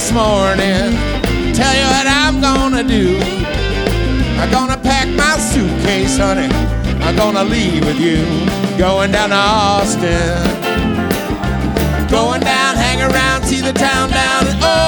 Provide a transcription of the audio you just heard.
this morning. Tell you what I'm gonna do. I'm gonna pack my suitcase, honey. I'm gonna leave with you. Going down to Austin. Going down, hang around, see the town down